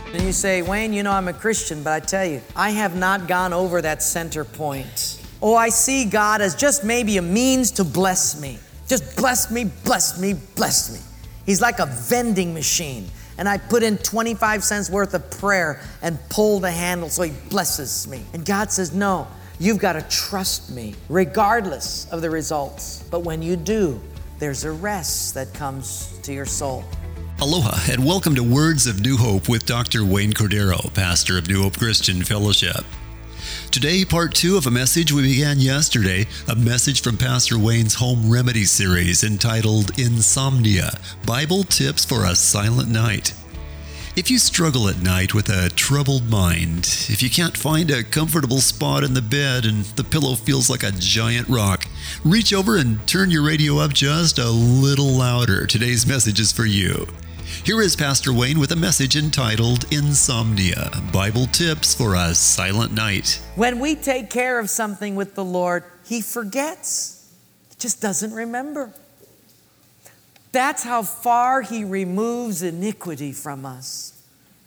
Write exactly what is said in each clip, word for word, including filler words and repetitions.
And you say, Wayne, you know I'm a Christian, but I tell you, I have not gone over that center point. Oh, I see God as just maybe a means to bless me. Just bless me, bless me, bless me. He's like a vending machine. And I put in twenty-five cents worth of prayer and pull the handle so He blesses me. And God says, no, you've got to trust me regardless of the results. But when you do, there's a rest that comes to your soul. Aloha and welcome to Words of New Hope with Doctor Wayne Cordero, pastor of New Hope Christian Fellowship. Today, part two of a message we began yesterday, a message from Pastor Wayne's Home Remedy series entitled Insomnia, Bible Tips for a Silent Night. If you struggle at night with a troubled mind, if you can't find a comfortable spot in the bed and the pillow feels like a giant rock, reach over and turn your radio up just a little louder. Today's message is for you. Here is Pastor Wayne with a message entitled Insomnia, Bible Tips for a Silent Night. When we take care of something with the Lord, He forgets. He just doesn't remember. That's how far He removes iniquity from us.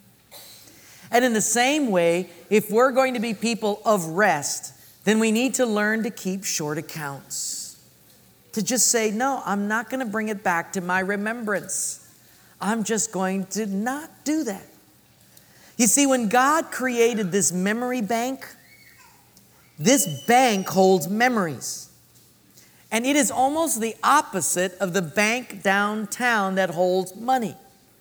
And in the same way, if we're going to be people of rest, then we need to learn to keep short accounts. To just say, no, I'm not going to bring it back to my remembrance. I'm just going to not do that. You see, when God created this memory bank, this bank holds memories. And it is almost the opposite of the bank downtown that holds money.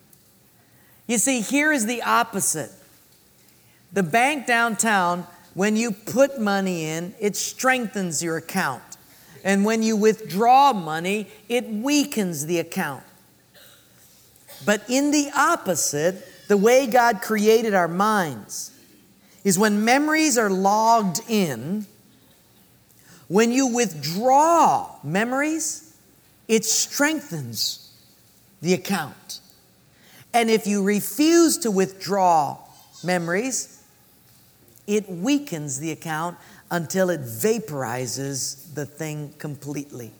You see, here is the opposite. The bank downtown, when you put money in, it strengthens your account. And when you withdraw money, it weakens the account. But in the opposite, the way God created our minds is when memories are logged in, when you withdraw memories, it strengthens the account. And if you refuse to withdraw memories, it weakens the account until it vaporizes the thing completely.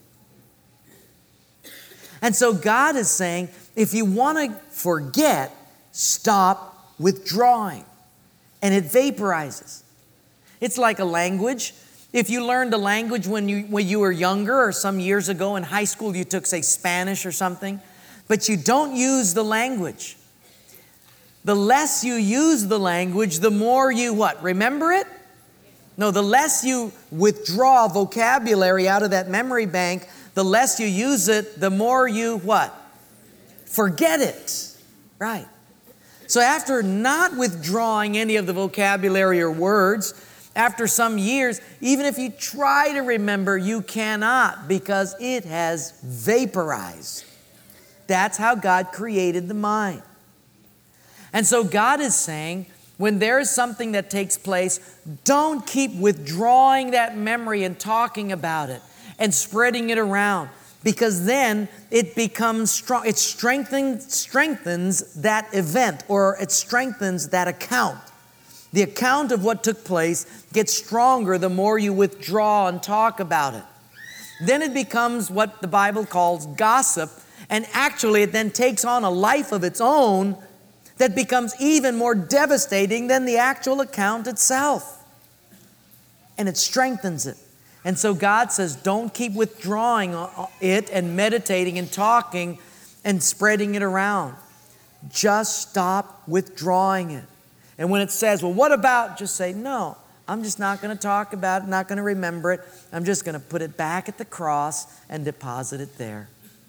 And so God is saying, if you want to forget, stop withdrawing. And it vaporizes. It's like a language. If you learned a language when you, when you were younger or some years ago in high school, you took, say, Spanish or something, but you don't use the language. The less you use the language, the more you what? Remember it? No, the less you withdraw vocabulary out of that memory bank, the less you use it, the more you what? Forget it. Right. So after not withdrawing any of the vocabulary or words, after some years, even if you try to remember, you cannot because it has vaporized. That's how God created the mind. And so God is saying, when there is something that takes place, don't keep withdrawing that memory and talking about it and spreading it around, because then it becomes strong. It strengthens, strengthens that event, or it strengthens that account. The account of what took place gets stronger the more you withdraw and talk about it. Then it becomes what the Bible calls gossip, and actually it then takes on a life of its own that becomes even more devastating than the actual account itself. And it strengthens it. And so God says, don't keep withdrawing it and meditating and talking and spreading it around. Just stop withdrawing it. And when it says, well, what about, just say, no, I'm just not going to talk about it, not going to remember it. I'm just going to put it back at the cross and deposit it there.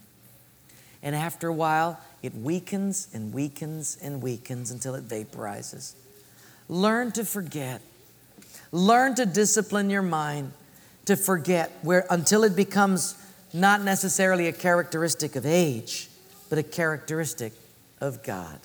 And after a while, it weakens and weakens and weakens until it vaporizes. Learn to forget. Learn to discipline your mind to forget where until it becomes not necessarily a characteristic of age, but a characteristic of God.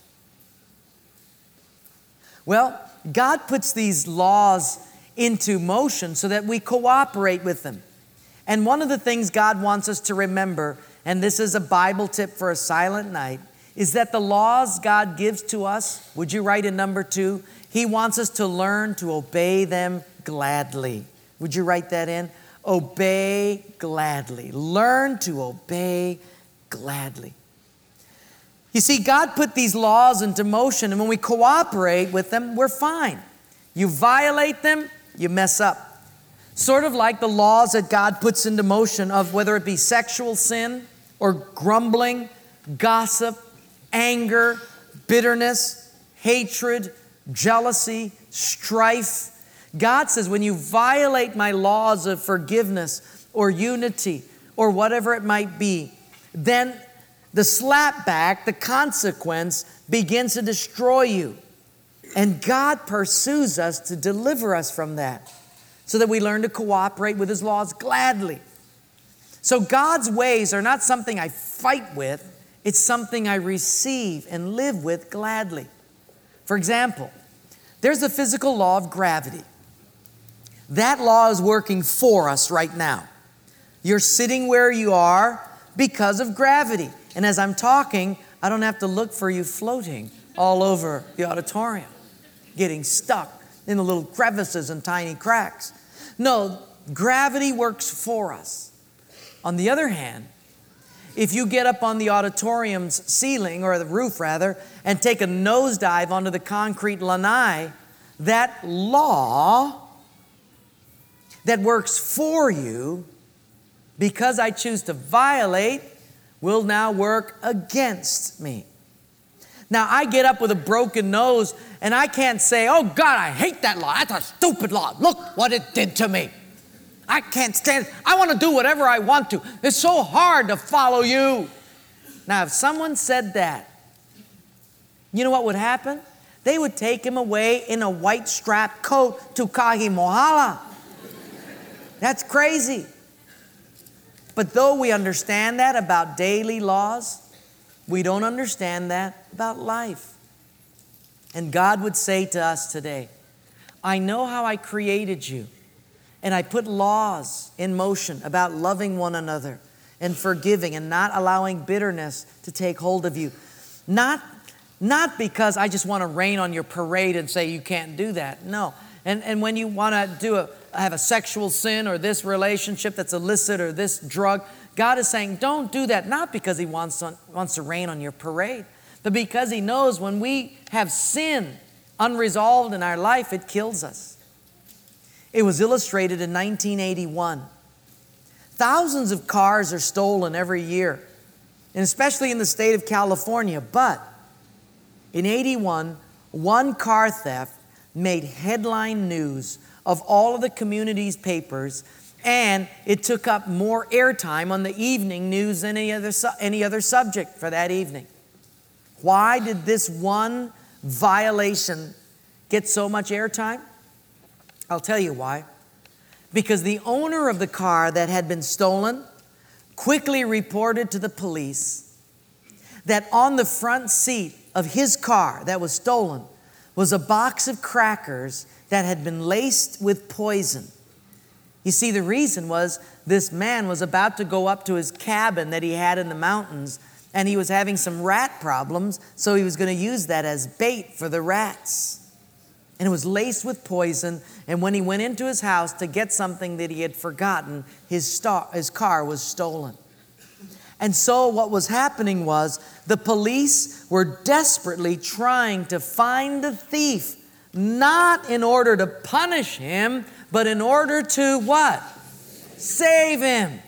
Well, God puts these laws into motion so that we cooperate with them. And one of the things God wants us to remember, and this is a Bible tip for a silent night, is that the laws God gives to us, would you write in number two? He wants us to learn to obey them gladly. Would you write that in? Obey gladly. Learn to obey gladly. You see, God put these laws into motion, and when we cooperate with them, we're fine. You violate them, you mess up. Sort of like the laws that God puts into motion of whether it be sexual sin or grumbling, gossip, anger, bitterness, hatred, jealousy, strife. God says when you violate my laws of forgiveness or unity or whatever it might be, then the slapback, the consequence begins to destroy you. And God pursues us to deliver us from that so that we learn to cooperate with His laws gladly. So God's ways are not something I fight with, it's something I receive and live with gladly. For example, there's the physical law of gravity. That law is working for us right now. You're sitting where you are because of gravity. And as I'm talking, I don't have to look for you floating all over the auditorium, getting stuck in the little crevices and tiny cracks. No, gravity works for us. On the other hand, if you get up on the auditorium's ceiling, or the roof rather, and take a nosedive onto the concrete lanai, that law that works for you, because I choose to violate, will now work against me. Now, I get up with a broken nose, and I can't say, oh God, I hate that law. That's a stupid law. Look what it did to me. I can't stand it. I want to do whatever I want to. It's so hard to follow you. Now, if someone said that, you know what would happen? They would take him away in a white strap coat to Kahimohala. That's crazy. But though we understand that about daily laws, we don't understand that about life. And God would say to us today, I know how I created you, and I put laws in motion about loving one another and forgiving and not allowing bitterness to take hold of you. Not, not because I just want to rain on your parade and say you can't do that. No. And, and when you want to do a, have a sexual sin or this relationship that's illicit or this drug, God is saying, don't do that. Not because He wants to, wants to rain on your parade, but because He knows when we have sin unresolved in our life, it kills us. It was illustrated in nineteen eighty-one. Thousands of cars are stolen every year, and especially in the state of California. But in eighty-one, one car theft made headline news of all of the community's papers, and it took up more airtime on the evening news than any other, su- any other subject for that evening. Why did this one violation get so much airtime? I'll tell you why. Because the owner of the car that had been stolen quickly reported to the police that on the front seat of his car that was stolen was a box of crackers that had been laced with poison. You see, the reason was this man was about to go up to his cabin that he had in the mountains, and he was having some rat problems, so he was going to use that as bait for the rats. And it was laced with poison, and when he went into his house to get something that he had forgotten, his, star, his car was stolen. And so what was happening was the police were desperately trying to find the thief, not in order to punish him, but in order to what? Save him.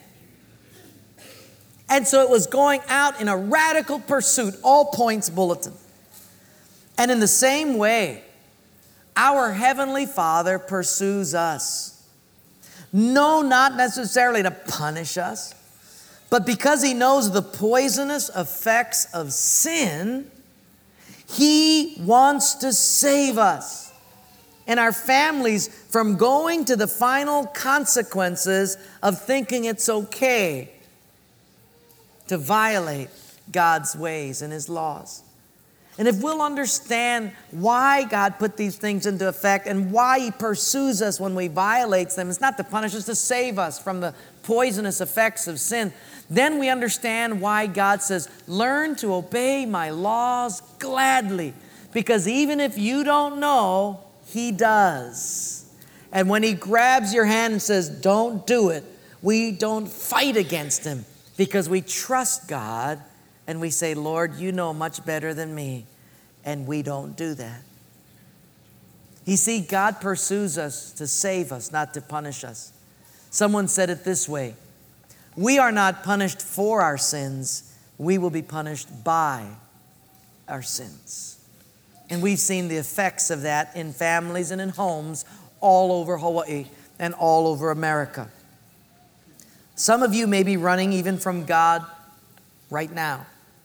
And so it was going out in a radical pursuit, all points bulletin. And in the same way, our Heavenly Father pursues us. No, not necessarily to punish us, but because He knows the poisonous effects of sin, He wants to save us and our families from going to the final consequences of thinking it's okay to violate God's ways and His laws. And if we'll understand why God put these things into effect and why He pursues us when we violate them, it's not to punish us, to save us from the poisonous effects of sin, then we understand why God says, learn to obey my laws gladly. Because even if you don't know, He does. And when He grabs your hand and says, don't do it, we don't fight against Him because we trust God and we say, Lord, you know much better than me, and we don't do that. You see, God pursues us to save us, not to punish us. Someone said it this way: we are not punished for our sins, we will be punished by our sins. And we've seen the effects of that in families and in homes all over Hawaii and all over America. Some of you may be running even from God right now.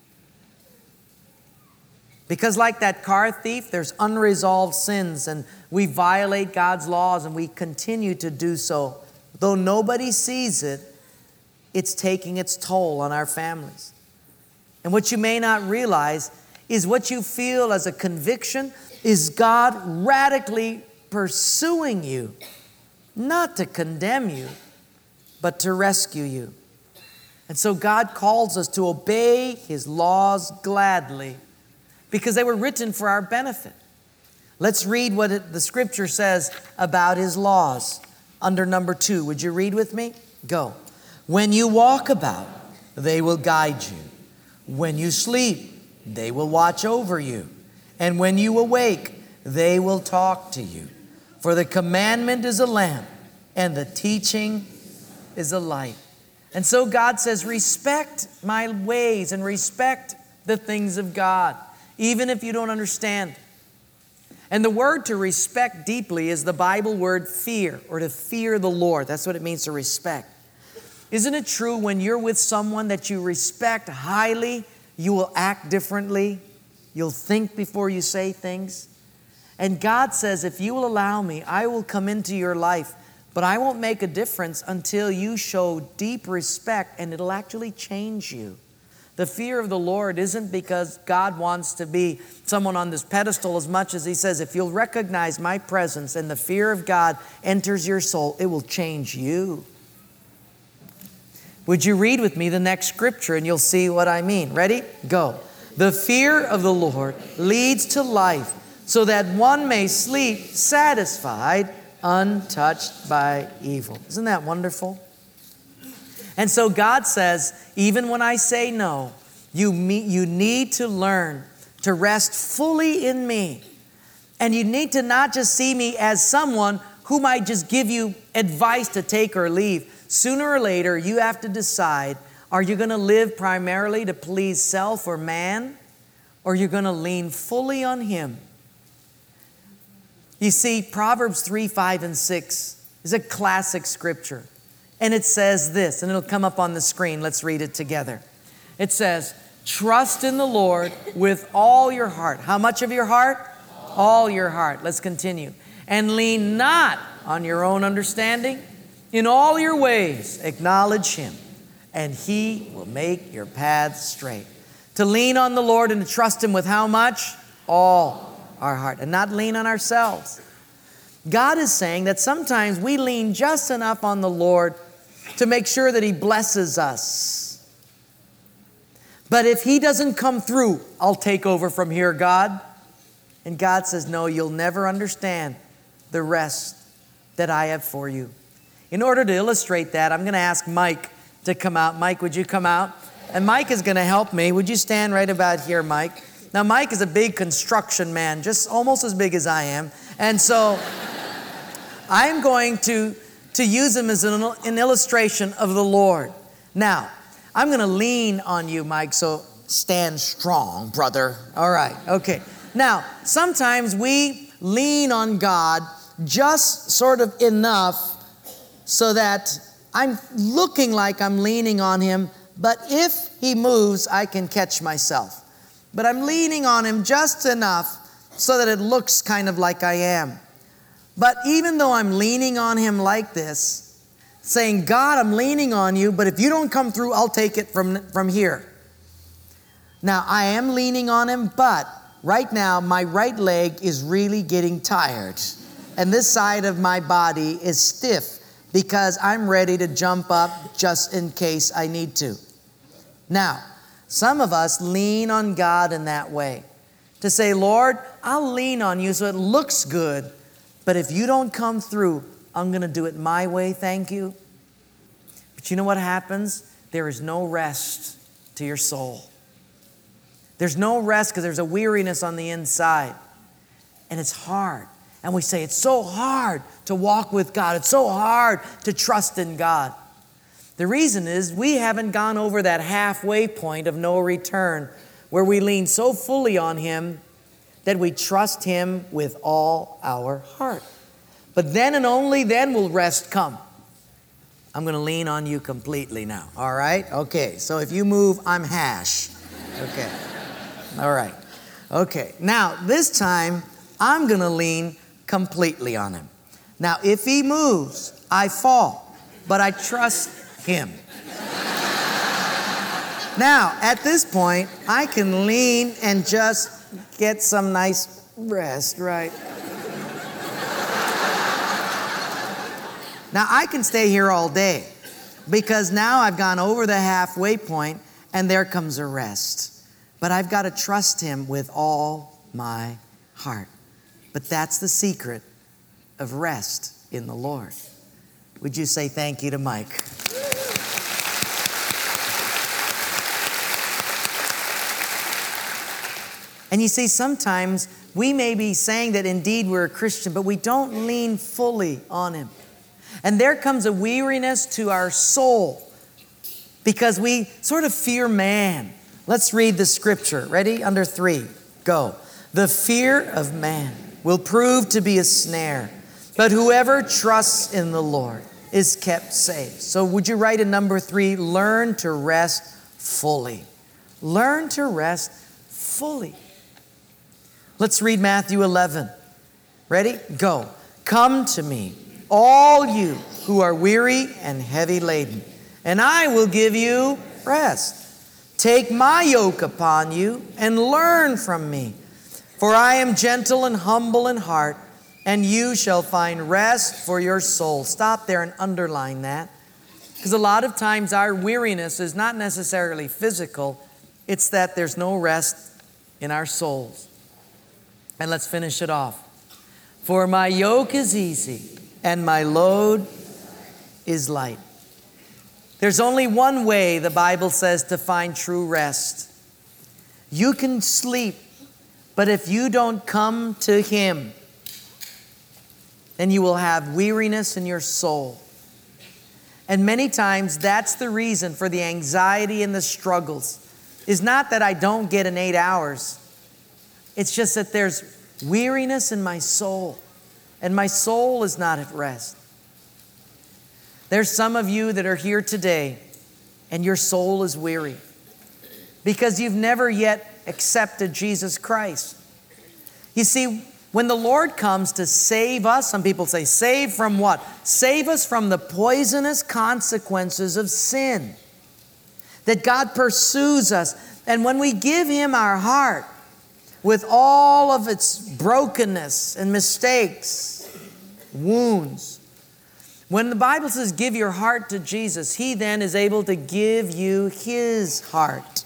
Because like that car thief, there's unresolved sins, and we violate God's laws, and we continue to do so. Though nobody sees it, it's taking its toll on our families. And what you may not realize is what you feel as a conviction is God radically pursuing you, not to condemn you, but to rescue you. And so God calls us to obey His laws gladly, because they were written for our benefit. Let's read what it, the Scripture says about His laws under number two. Would you read with me? Go. When you walk about, they will guide you. When you sleep, they will watch over you. And when you awake, they will talk to you. For the commandment is a lamp, and the teaching is a light. And so God says, respect my ways and respect the things of God, even if you don't understand. And the word to respect deeply is the Bible word fear, or to fear the Lord. That's what it means to respect. Isn't it true when you're with someone that you respect highly, you will act differently? You'll think before you say things. And God says, if you will allow me, I will come into your life, but I won't make a difference until you show deep respect, and it'll actually change you. The fear of the Lord isn't because God wants to be someone on this pedestal as much as He says, if you'll recognize my presence and the fear of God enters your soul, it will change you. Would you read with me the next scripture and you'll see what I mean? Ready? Go. The fear of the Lord leads to life, so that one may sleep satisfied, untouched by evil. Isn't that wonderful? And so God says, even when I say no, you, me, you need to learn to rest fully in me. And you need to not just see me as someone who might just give you advice to take or leave. Sooner or later, you have to decide, are you going to live primarily to please self or man, or you're going to lean fully on Him? You see, Proverbs three, five, and six is a classic scripture. And it says this, and it'll come up on the screen. Let's read it together. It says, trust in the Lord with all your heart. How much of your heart? All your heart. Let's continue. And lean not on your own understanding. In all your ways, acknowledge Him, and He will make your paths straight. To lean on the Lord and to trust Him with how much? All our heart, and not lean on ourselves. God is saying that sometimes we lean just enough on the Lord to make sure that He blesses us. But if He doesn't come through, I'll take over from here, God. And God says, no, you'll never understand the rest that I have for you. In order to illustrate that, I'm going to ask Mike to come out. Mike, would you come out? And Mike is going to help me. Would you stand right about here, Mike? Now, Mike is a big construction man, just almost as big as I am. And so I'm going to, to use him as an, an illustration of the Lord. Now, I'm going to lean on you, Mike, so stand strong, brother. All right, okay. Now, sometimes we lean on God just sort of enough so that I'm looking like I'm leaning on Him, but if He moves, I can catch myself. But I'm leaning on Him just enough so that it looks kind of like I am. But even though I'm leaning on Him like this, saying, God, I'm leaning on you, but if you don't come through, I'll take it from, from here. Now, I am leaning on Him, but right now, my right leg is really getting tired. And this side of my body is stiff, because I'm ready to jump up just in case I need to. Now, some of us lean on God in that way. To say, Lord, I'll lean on you so it looks good, but if you don't come through, I'm going to do it my way, thank you. But you know what happens? There is no rest to your soul. There's no rest because there's a weariness on the inside. And it's hard. And we say, it's so hard to walk with God. It's so hard to trust in God. The reason is we haven't gone over that halfway point of no return where we lean so fully on Him that we trust Him with all our heart. But then and only then will rest come. I'm going to lean on you completely now. All right? Okay. So if you move, I'm hash. Okay. All right. Okay. Now, this time, I'm going to lean completely on Him. Now, if He moves, I fall, but I trust Him. Now, at this point, I can lean and just get some nice rest, right? Now, I can stay here all day because now I've gone over the halfway point and there comes a rest. But I've got to trust Him with all my heart. But that's the secret of rest in the Lord. Would you say thank you to Mike? And you see, sometimes we may be saying that indeed we're a Christian, but we don't lean fully on Him. And there comes a weariness to our soul because we sort of fear man. Let's read the scripture. Ready? Under three. Go. The fear of man will prove to be a snare, but whoever trusts in the Lord is kept safe. So would you write in number three, learn to rest fully. Learn to rest fully. Let's read Matthew eleven. Ready? Go. Come to me, all you who are weary and heavy laden, and I will give you rest. Take my yoke upon you and learn from me, for I am gentle and humble in heart, and you shall find rest for your soul. Stop there and underline that, because a lot of times our weariness is not necessarily physical, it's that there's no rest in our souls. And let's finish it off. For my yoke is easy and my load is light. There's only one way, the Bible says, to find true rest. You can sleep, but if you don't come to Him, then you will have weariness in your soul. And many times that's the reason for the anxiety and the struggles. Is not that I don't get an eight hours. It's just that there's weariness in my soul, and my soul is not at rest. There's some of you that are here today, and your soul is weary because you've never yet accepted Jesus Christ. You see, when the Lord comes to save us, some people say, save from what? Save us from the poisonous consequences of sin. That God pursues us, and when we give Him our heart, with all of its brokenness and mistakes, wounds. When the Bible says give your heart to Jesus, He then is able to give you His heart.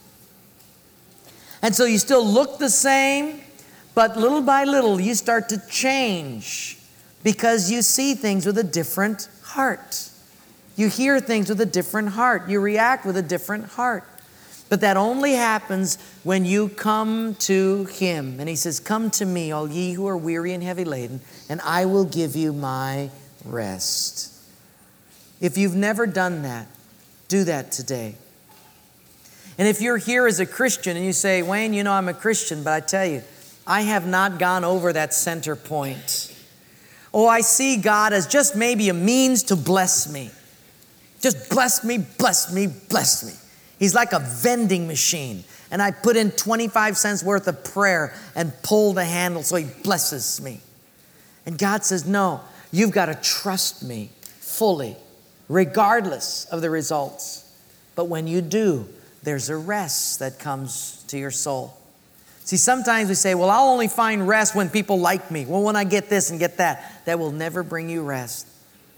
And so you still look the same, but little by little you start to change because you see things with a different heart. You hear things with a different heart. You react with a different heart. But that only happens when you come to Him. And He says, come to me, all ye who are weary and heavy laden, and I will give you my rest. If you've never done that, do that today. And if you're here as a Christian and you say, Wayne, you know I'm a Christian, but I tell you, I have not gone over that center point. Oh, I see God as just maybe a means to bless me. Just bless me, bless me, bless me. He's like a vending machine. And I put in twenty-five cents worth of prayer and pull the handle so He blesses me. And God says, no, you've got to trust me fully, regardless of the results. But when you do, there's a rest that comes to your soul. See, sometimes we say, well, I'll only find rest when people like me. Well, when I get this and get that, that will never bring you rest.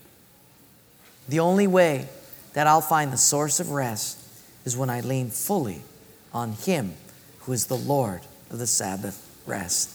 The only way that I'll find the source of rest is when I lean fully on Him who is the Lord of the Sabbath rest.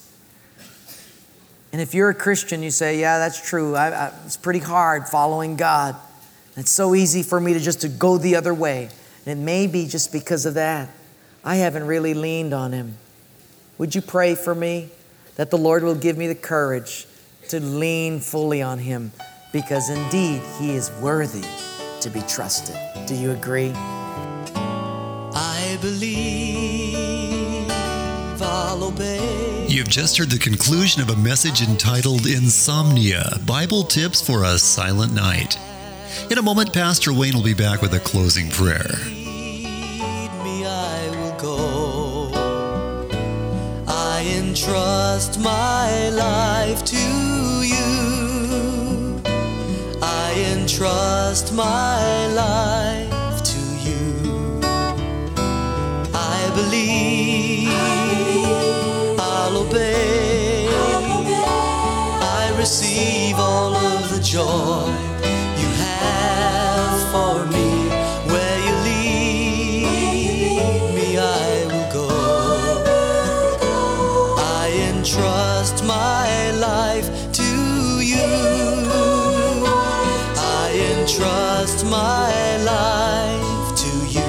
And if you're a Christian, you say, yeah, that's true. I, I, it's pretty hard following God. It's so easy for me to just to go the other way. And it may be just because of that. I haven't really leaned on Him. Would you pray for me that the Lord will give me the courage to lean fully on Him, because indeed He is worthy to be trusted. Do you agree? I believe I'll obey. You've just heard the conclusion of a message entitled Insomnia, Bible Tips for a Silent Night. In a moment, Pastor Wayne will be back with a closing prayer. Lead me, I will go. I entrust my life to you. I entrust my life to you. I believe I'll obey. I receive all of the joy you have for me. Where you lead me, I will go. I entrust my life to you. I entrust my life to you.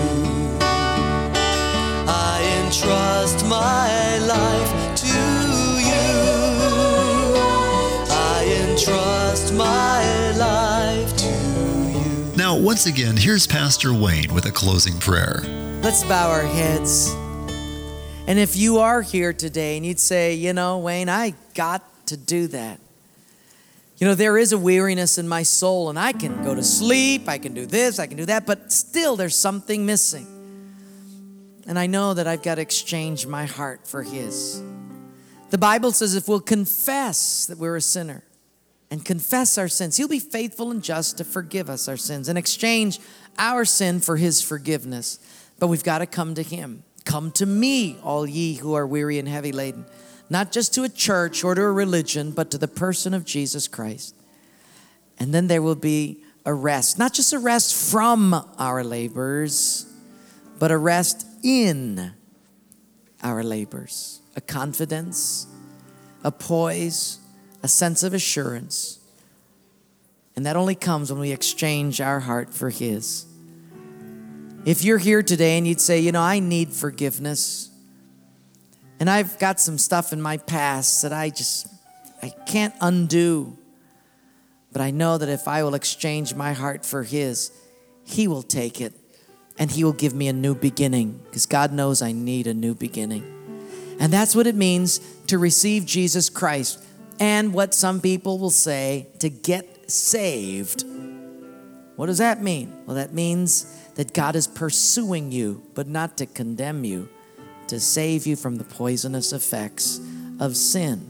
I entrust my life to you. I entrust my life to you. Now, once again, here's Pastor Wayne with a closing prayer. Let's bow our heads. And if you are here today and you'd say, you know, Wayne, I got to do that. You know, there is a weariness in my soul, and I can go to sleep, I can do this, I can do that, but still there's something missing. And I know that I've got to exchange my heart for His. The Bible says if we'll confess that we're a sinner and confess our sins, He'll be faithful and just to forgive us our sins and exchange our sin for His forgiveness. But we've got to come to Him. Come to me, all ye who are weary and heavy laden. Not just to a church or to a religion, but to the person of Jesus Christ. And then there will be a rest. Not just a rest from our labors, but a rest in our labors. A confidence, a poise, a sense of assurance. And that only comes when we exchange our heart for His. If you're here today and you'd say, you know, I need forgiveness, and I've got some stuff in my past that I just, I can't undo. But I know that if I will exchange my heart for His, He will take it and He will give me a new beginning, because God knows I need a new beginning. And that's what it means to receive Jesus Christ, and what some people will say, to get saved. What does that mean? Well, that means that God is pursuing you, but not to condemn you, to save you from the poisonous effects of sin.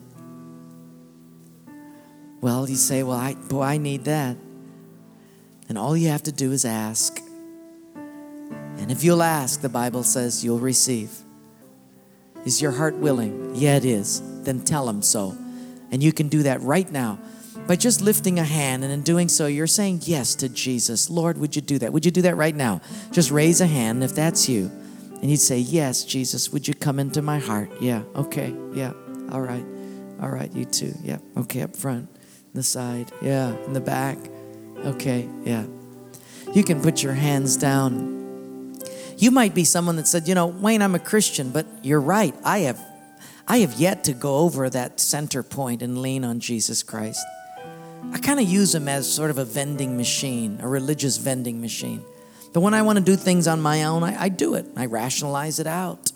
Well, you say, well, I, boy, I need that. And all you have to do is ask. And if you'll ask, the Bible says you'll receive. Is your heart willing? Yeah, it is. Then tell Him so. And you can do that right now by just lifting a hand, and in doing so, you're saying yes to Jesus. Lord, would you do that? Would you do that right now? Just raise a hand if that's you. And you'd say, yes, Jesus, would you come into my heart? Yeah, okay, yeah, all right, all right, you too, yeah, okay, up front, the side, yeah, in the back, okay, yeah. You can put your hands down. You might be someone that said, you know, Wayne, I'm a Christian, but you're right, I have, I have yet to go over that center point and lean on Jesus Christ. I kind of use Him as sort of a vending machine, a religious vending machine. But when I want to do things on my own, I, I do it. I rationalize it out.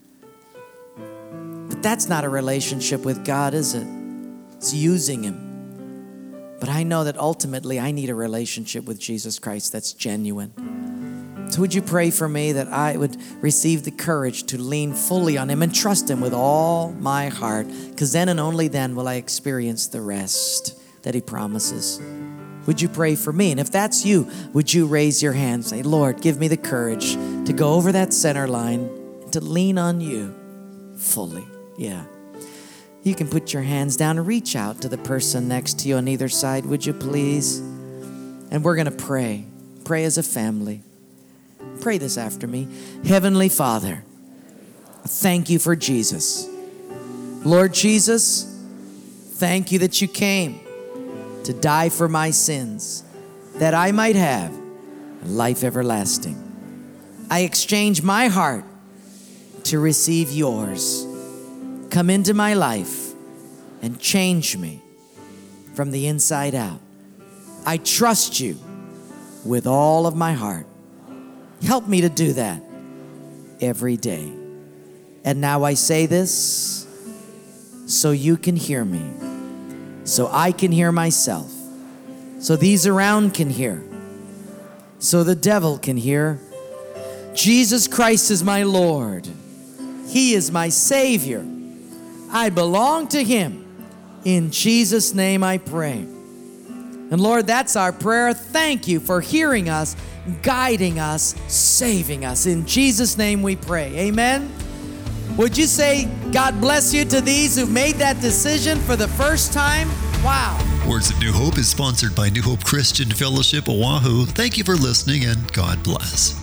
But that's not a relationship with God, is it? It's using Him. But I know that ultimately I need a relationship with Jesus Christ that's genuine. So would you pray for me that I would receive the courage to lean fully on Him and trust Him with all my heart? Because then and only then will I experience the rest that He promises. Would you pray for me? And if that's you, would you raise your hand and say, Lord, give me the courage to go over that center line, to lean on you fully. Yeah. You can put your hands down and reach out to the person next to you on either side, would you please? And we're going to pray. Pray as a family. Pray this after me. Heavenly Father, thank you for Jesus. Lord Jesus, thank you that you came to die for my sins, that I might have life everlasting. I exchange my heart to receive yours. Come into my life and change me from the inside out. I trust you with all of my heart. Help me to do that every day. And now I say this so you can hear me, so I can hear myself, so these around can hear, so the devil can hear. Jesus Christ is my Lord. He is my Savior. I belong to Him. In Jesus' name I pray. And Lord, that's our prayer. Thank you for hearing us, guiding us, saving us. In Jesus' name we pray. Amen. Would you say, God bless you to these who made that decision for the first time? Wow. Words of New Hope is sponsored by New Hope Christian Fellowship, Oahu. Thank you for listening, and God bless.